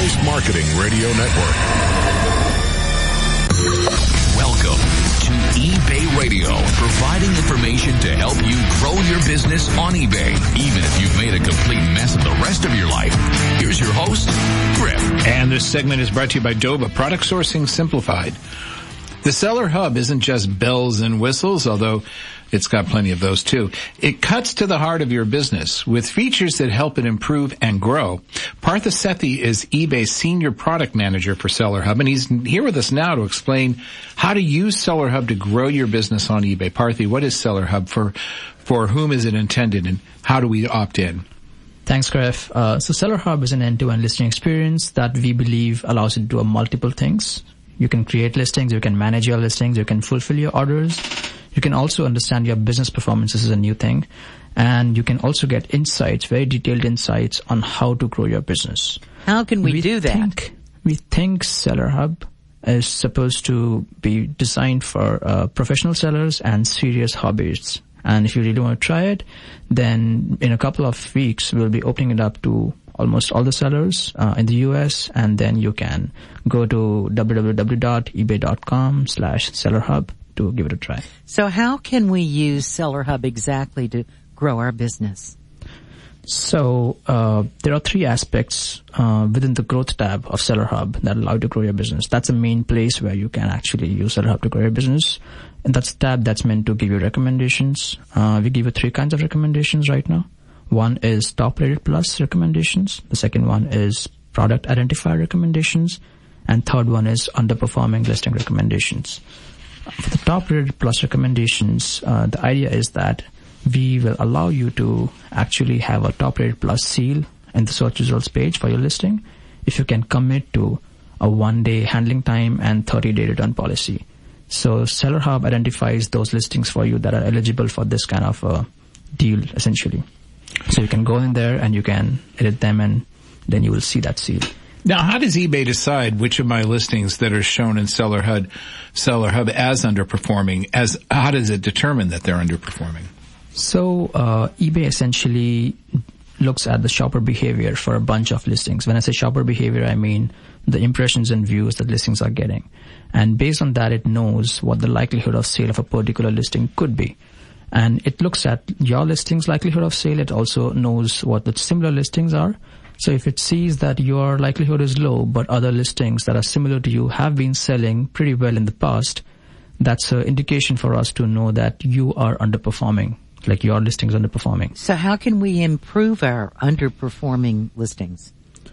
Post Marketing Radio Network. Welcome to eBay Radio, providing information to help you grow your business on eBay, even if you've made a complete mess of the rest of your life. Here's your host, Griff. And this segment is brought to you by Dova, Product Sourcing Simplified. The Seller Hub isn't just bells and whistles, although it's got plenty of those too. It cuts to the heart of your business with features that help it improve and grow. Partha Sethi is eBay's Senior Product Manager for Seller Hub, and he's here with us now to explain how to use Seller Hub to grow your business on eBay. Partha, what is Seller Hub? For whom is it intended, and how do we opt in? Thanks, Griff. So Seller Hub is an end-to-end listing experience that we believe allows you to do multiple things. You can create listings, you can manage your listings, you can fulfill your orders. You can also understand your business performance. This is a new thing. And you can also get insights, very detailed insights on how to grow your business. How can we do that? We think Seller Hub is supposed to be designed for professional sellers and serious hobbyists. And if you really want to try it, then in a couple of weeks, we'll be opening it up to almost all the sellers in the US, and then you can go to www.ebay.com/sellerhub to give it a try. So how can we use Seller Hub exactly to grow our business? So there are three aspects within the growth tab of Seller Hub that allow you to grow your business. That's the main place where you can actually use Seller Hub to grow your business. And that's a tab that's meant to give you recommendations. We give you three kinds of recommendations right now. One is Top Rated Plus recommendations. The second one is Product Identifier recommendations. And third one is Underperforming Listing recommendations. For the Top Rated Plus recommendations, the idea is that we will allow you to actually have a Top Rated Plus seal in the search results page for your listing if you can commit to a 1-day handling time and 30-day return policy. So Seller Hub identifies those listings for you that are eligible for this kind of deal, essentially. So you can go in there and you can edit them, and then you will see that seal. Now, how does eBay decide which of my listings that are shown in Seller Hub as underperforming? How does it determine that they're underperforming? So eBay essentially looks at the shopper behavior for a bunch of listings. When I say shopper behavior, I mean the impressions and views that listings are getting. And based on that, it knows what the likelihood of sale of a particular listing could be. And it looks at your listing's likelihood of sale. It also knows what the similar listings are. So if it sees that your likelihood is low, but other listings that are similar to you have been selling pretty well in the past, that's an indication for us to know that you are underperforming, like your listing's underperforming. So how can we improve our underperforming listings?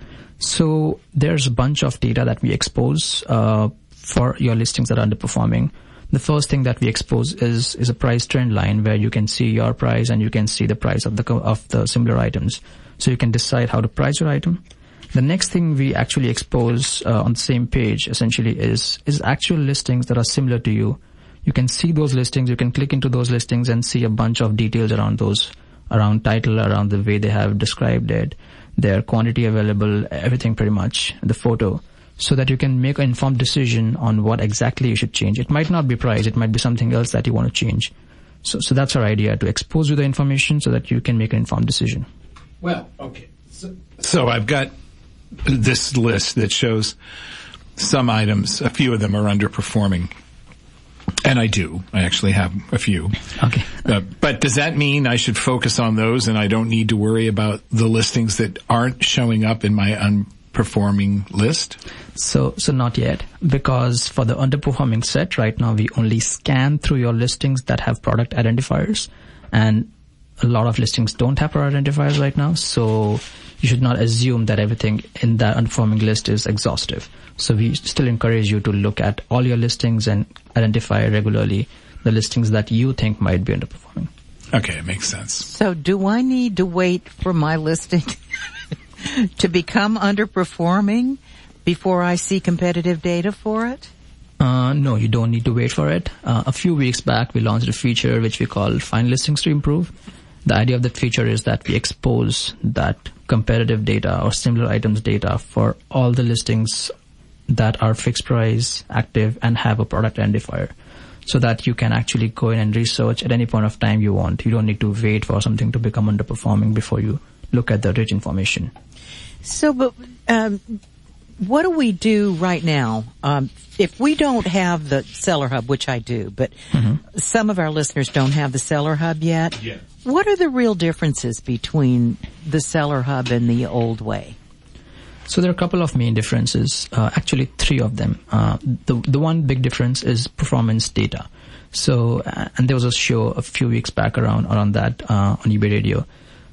So there's a bunch of data that we expose for your listings that are underperforming. The first thing that we expose is a price trend line where you can see your price and you can see the price of the similar items. So you can decide how to price your item. The next thing we actually expose on the same page essentially is actual listings that are similar to you. You can see those listings, you can click into those listings and see a bunch of details around those, around title, around the way they have described it, their quantity available, everything pretty much, the photo, so that you can make an informed decision on what exactly you should change. It might not be price, it might be something else that you want to change. So that's our idea, to expose you the information so that you can make an informed decision. Well, okay. So I've got this list that shows some items, a few of them are underperforming. And I actually have a few. Okay. But does that mean I should focus on those and I don't need to worry about the listings that aren't showing up in my underperforming list? So not yet, because for the underperforming set right now, we only scan through your listings that have product identifiers, and a lot of listings don't have product identifiers right now. So you should not assume that everything in that underperforming list is exhaustive. So we still encourage you to look at all your listings and identify regularly the listings that you think might be underperforming. Okay, it makes sense. So do I need to wait for my listing to become underperforming before I see competitive data for it? No, you don't need to wait for it. A few weeks back, we launched a feature which we call Find Listings to Improve. The idea of that feature is that we expose that competitive data or similar items data for all the listings that are fixed price, active, and have a product identifier, so that you can actually go in and research at any point of time you want. You don't need to wait for something to become underperforming before you look at the rich information. So, but what do we do right now? If we don't have the Seller Hub, which I do, but some of our listeners don't have the Seller Hub yet. Yeah. What are the real differences between the Seller Hub and the old way? So there are a couple of main differences, actually 3 of them. The one big difference is performance data. So, and there was a show a few weeks back around that on eBay Radio,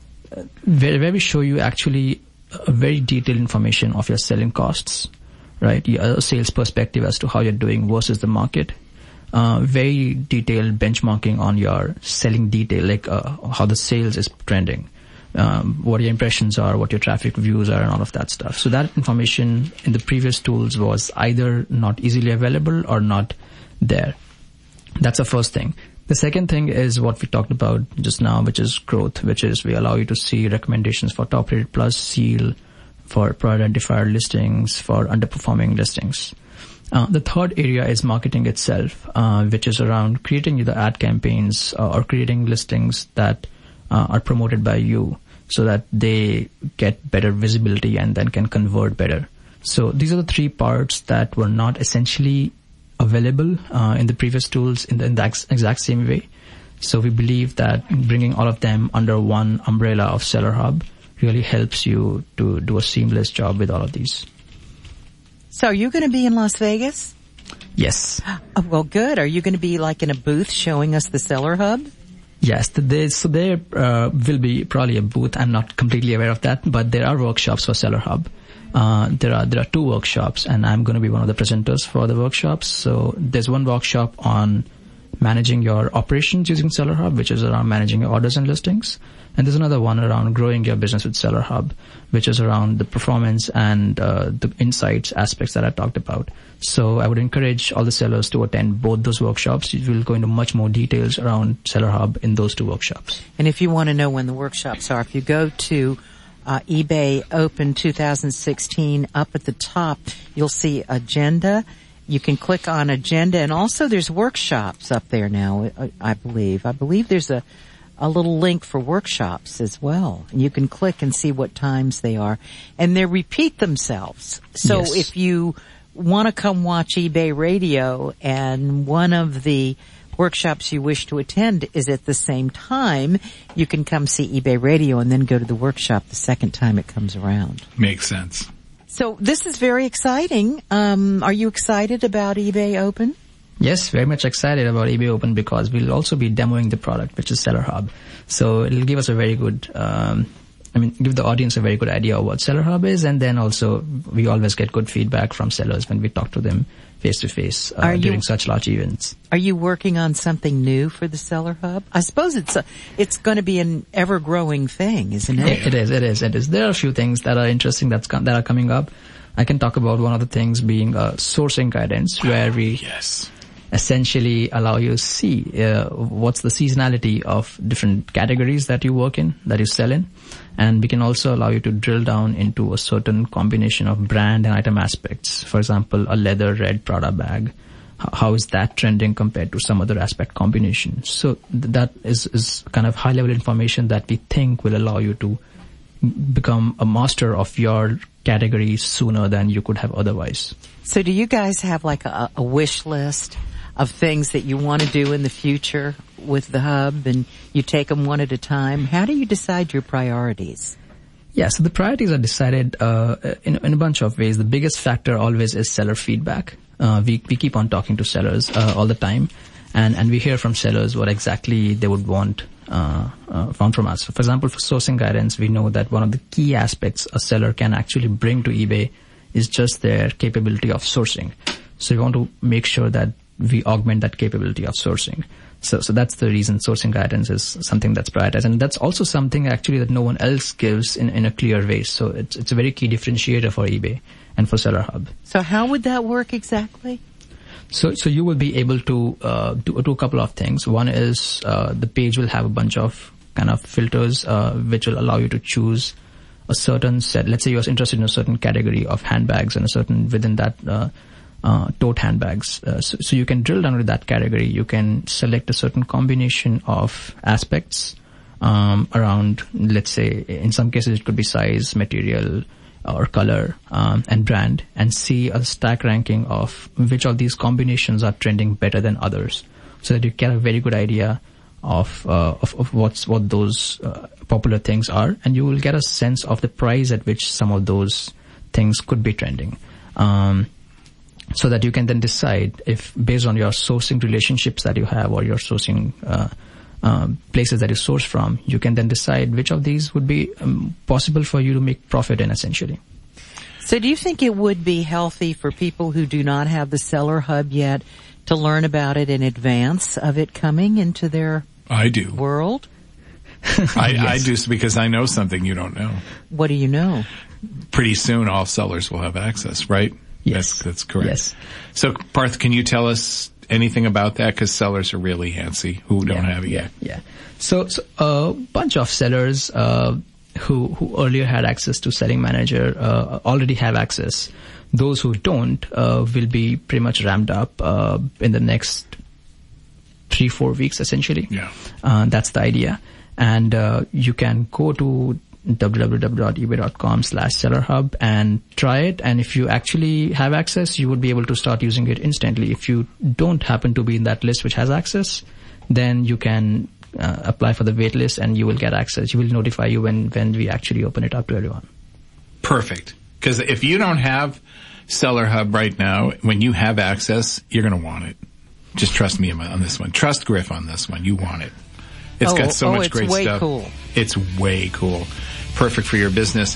where we show you actually a very detailed information of your selling costs, right? A sales perspective as to how you're doing versus the market. Very detailed benchmarking on your selling detail, like how the sales is trending, what your impressions are, what your traffic views are, and all of that stuff. So that information in the previous tools was either not easily available or not there. That's the first thing. The second thing is what we talked about just now, which is growth, which is we allow you to see recommendations for top rated plus, seal, for pro identifier listings, for underperforming listings. The third area is marketing itself, which is around creating either ad campaigns or creating listings that are promoted by you so that they get better visibility and then can convert better. So these are the 3 parts that were not essentially available in the previous tools in the exact same way. So we believe that bringing all of them under one umbrella of Seller Hub really helps you to do a seamless job with all of these. So are you going to be in Las Vegas? Yes. Oh, well, good. Are you going to be like in a booth showing us the Seller Hub? Yes, there will be probably a booth. I'm not completely aware of that, but there are workshops for Seller Hub. There are 2 workshops, and I'm going to be one of the presenters for the workshops. So there's one workshop on managing your operations using Seller Hub, which is around managing your orders and listings. And there's another one around growing your business with Seller Hub, which is around the performance and the insights aspects that I talked about. So I would encourage all the sellers to attend both those workshops. We'll go into much more details around Seller Hub in those 2 workshops. And if you want to know when the workshops are, if you go to eBay Open 2016, up at the top, you'll see agenda. You can click on agenda, and also there's workshops up there now, I believe. I believe there's a little link for workshops as well. And you can click and see what times they are. And they repeat themselves. So Yes. if you want to come watch eBay Radio and one of the workshops you wish to attend is at the same time, you can come see eBay Radio and then go to the workshop the second time it comes around. Makes sense. So this is very exciting. Are you excited about eBay Open? Yes, very much excited about eBay Open because we'll also be demoing the product, which is Seller Hub. So it'll give us a very good, give the audience a very good idea of what Seller Hub is, and then also we always get good feedback from sellers when we talk to them face to face during such large events. Are you working on something new for the Seller Hub? I suppose it's going to be an ever-growing thing, isn't it? It is. There are a few things that are interesting that are coming up. I can talk about one of the things being sourcing guidance, where we essentially allow you to see what's the seasonality of different categories that you work in, that you sell in. And we can also allow you to drill down into a certain combination of brand and item aspects. For example, a leather red Prada bag. How is that trending compared to some other aspect combination? So that is kind of high level information that we think will allow you to become a master of your category sooner than you could have otherwise. So do you guys have like a wish list of things that you want to do in the future with the Hub, and you take them one at a time? How do you decide your priorities? Yeah, so the priorities are decided in a bunch of ways. The biggest factor always is seller feedback. We keep on talking to sellers all the time, and we hear from sellers what exactly they would want from us. For example, for sourcing guidance, we know that one of the key aspects a seller can actually bring to eBay is just their capability of sourcing. So we want to make sure that we augment that capability of sourcing. So that's the reason sourcing guidance is something that's prioritized. And that's also something actually that no one else gives in a clear way. So it's a very key differentiator for eBay and for Seller Hub. So how would that work exactly? So you will be able to do a couple of things. One is the page will have a bunch of kind of filters which will allow you to choose a certain set. Let's say you're interested in a certain category of handbags and a certain within that tote handbags. So you can drill down into that category. You can select a certain combination of aspects around, let's say, in some cases it could be size, material, or color and brand, and see a stack ranking of which of these combinations are trending better than others, so that you get a very good idea of what those popular things are, and you will get a sense of the price at which some of those things could be trending. So that you can then decide if, based on your sourcing relationships that you have or your sourcing places that you source from, you can then decide which of these would be possible for you to make profit in, essentially. So do you think it would be healthy for people who do not have the Seller Hub yet to learn about it in advance of it coming into their world? I do, because I know something you don't know. What do you know? Pretty soon all sellers will have access, right? Yes. That's correct. Yes. So, Parth, can you tell us anything about that? Because sellers are really antsy who don't have it yet. Yeah. So a bunch of sellers who earlier had access to Selling Manager already have access. Those who don't will be pretty much ramped up in the next 3-4 weeks, essentially. Yeah. That's the idea. And you can go to www.ebay.com/sellerhub and try it. And if you actually have access, you would be able to start using it instantly. If you don't happen to be in that list which has access, then you can apply for the wait list and you will get access. You will notify you when we actually open it up to everyone. Perfect. Because if you don't have Seller Hub right now, when you have access, you're going to want it. Just trust me on this one. Trust Griff on this one. You want it. It's got so much great stuff. It's way cool. It's way cool. Perfect for your business.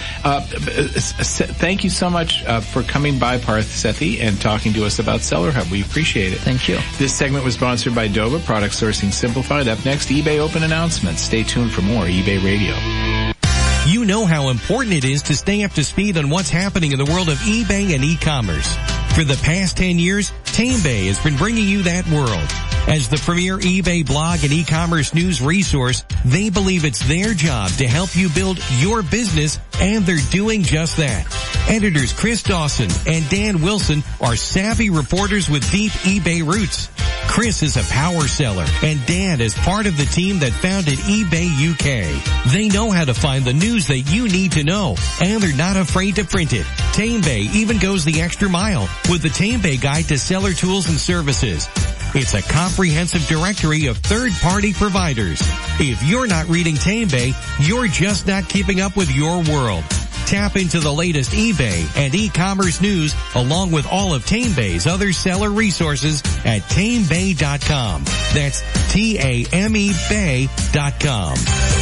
Thank you so much for coming by, Parth Sethi, and talking to us about Seller Hub. We appreciate it. Thank you. This segment was sponsored by Dova, Product Sourcing Simplified. Up next, eBay Open announcements. Stay tuned for more eBay Radio. You know how important it is to stay up to speed on what's happening in the world of eBay and e-commerce. For the past 10 years, TameBay has been bringing you that world. As the premier eBay blog and e-commerce news resource, they believe it's their job to help you build your business, and they're doing just that. Editors Chris Dawson and Dan Wilson are savvy reporters with deep eBay roots. Chris is a power seller, and Dan is part of the team that founded eBay UK. They know how to find the news that you need to know, and they're not afraid to print it. TameBay even goes the extra mile with the TameBay Guide to Seller Tools and Services. It's a comprehensive directory of third-party providers. If you're not reading TameBay, you're just not keeping up with your world. Tap into the latest eBay and e-commerce news along with all of TameBay's other seller resources at TameBay.com. That's TAMEBay.com.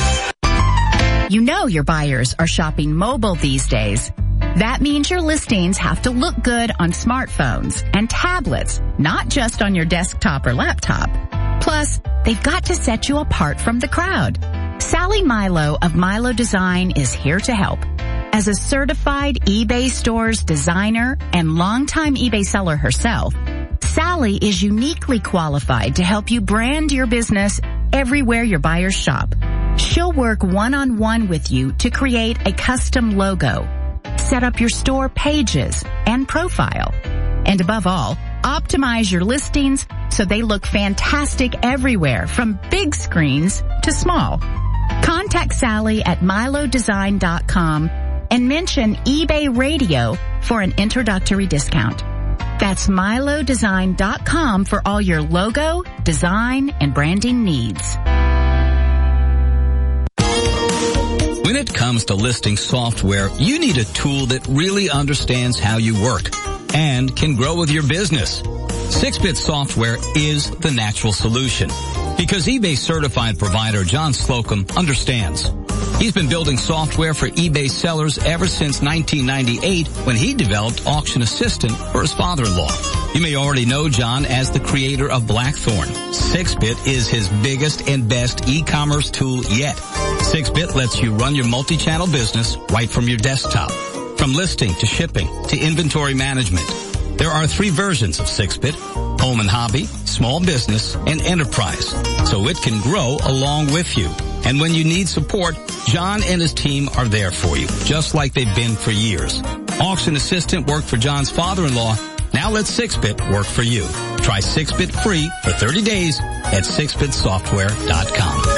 You know your buyers are shopping mobile these days. That means your listings have to look good on smartphones and tablets, not just on your desktop or laptop. Plus, they've got to set you apart from the crowd. Sally Milo of Milo Design is here to help. As a certified eBay Stores designer and longtime eBay seller herself, Sally is uniquely qualified to help you brand your business everywhere your buyers shop. She'll work one-on-one with you to create a custom logo, set up your store pages and profile, and above all, optimize your listings so they look fantastic everywhere, from big screens to small. Contact Sally at milodesign.com and mention eBay Radio for an introductory discount. That's milodesign.com for all your logo, design, and branding needs. When it comes to listing software, you need a tool that really understands how you work and can grow with your business. 6-Bit Software is the natural solution because eBay certified provider John Slocum understands. He's been building software for eBay sellers ever since 1998 when he developed Auction Assistant for his father-in-law. You may already know John as the creator of Blackthorn. 6-Bit is his biggest and best e-commerce tool yet. 6-Bit lets you run your multi-channel business right from your desktop. From listing to shipping to inventory management. There are 3 versions of 6-Bit: Home and Hobby, Small Business, and Enterprise, so it can grow along with you. And when you need support, John and his team are there for you, just like they've been for years. Auction Assistant worked for John's father-in-law. Now let 6-Bit work for you. Try 6-Bit free for 30 days at 6bitsoftware.com.